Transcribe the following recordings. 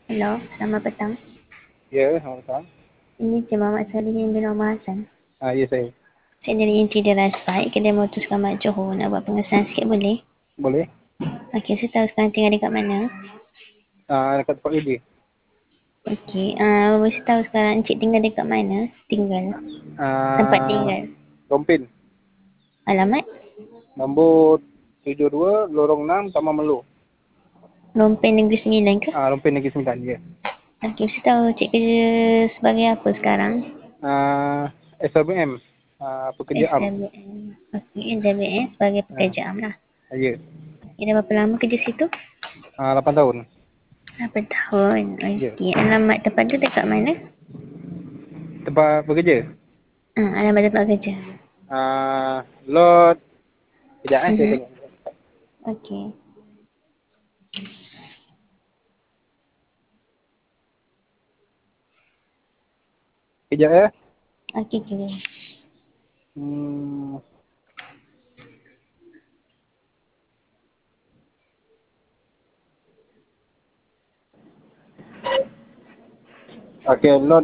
Hello, selamat petang. Ya, selamat petang. Ini Cik Muhammad Salihin bin Omar Hassan. Ya, saya. Saya dari Inti Diraspai, Kedai Motor Selamat Johor. Nak buat pengesahan sikit boleh? Boleh. Okey, saya tahu sekarang tinggal dekat mana. Dekat tempat kerja. Okey, saya tahu sekarang Encik tinggal dekat mana? Tinggal. Tempat Ah, tinggal. Rompin. Alamat? Nombor 72, Lorong 6, Taman Melo. Lompen Negeri Sembilan ke? Rompin Negeri Sembilan, ya. Okey, saya tahu Encik kerja sebagai apa sekarang? SLBM. Pekerja am. SWM. Okey, SWM sebagai Ah, pekerja am lah. ya. Okey, dah berapa lama kerja situ? 8 tahun. Berapa tahun? Ya. Okey, alamat tempat tu dekat mana? Tempat bekerja. Alamat tempat kerja. Lot. Sekejap, saya Mhm. tengok. Okey. Sekejap, ya. Okey, okey. Hmm. Okey, lot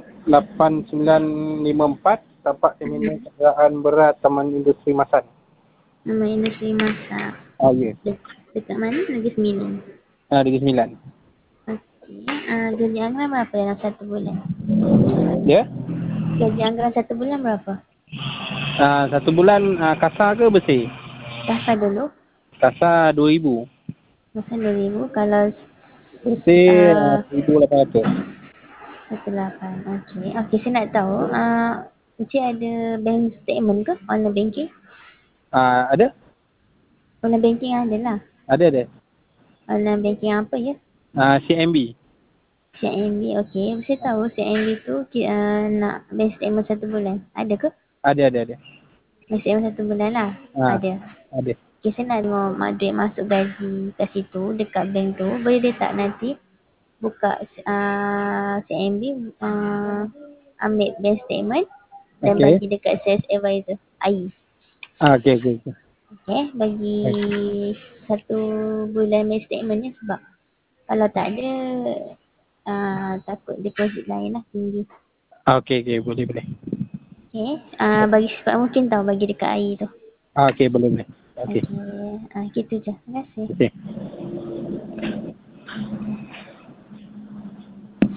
8954. Tapak terminal kenderaan berat Taman Industri Masan. Nama industri masak. Ya. Dekat mana? Negeri Sembilan. Negeri Sembilan. Okey. Gaji anggaran berapa dalam satu bulan? Ya. Gaji anggaran satu bulan berapa? Satu bulan kasar ke bersih? Kasar dulu. Kasar 2,000. Kasar 2,000. Kalau Bersih 1,800. 18. Okey. Okey, saya nak tahu. Encik ada bank statement ke? Online banking? Ada? Online banking ada lah. Ada. Online banking apa ya? CMB. CIMB. Okey. Saya tahu CIMB tu nak bank statement satu bulan. Ada ke? Ada. Bank statement satu bulan lah. Ah, Ada. ada. Okay, saya nak tengok duit masuk gaji kat situ, dekat bank tu. Boleh dia tak nanti buka CIMB, ambil bank statement dan Okey. bagi dekat sales advisor, AI. Okey. Okay, bagi satu bulan bank statement ni sebab kalau tak ada, takut deposit lain lah tinggi. Okey, boleh. Okay, bagi sebab mungkin tahu bagi dekat AI tu. Okey, boleh. Okey. Okay, gitu je. Terima kasih. Okey.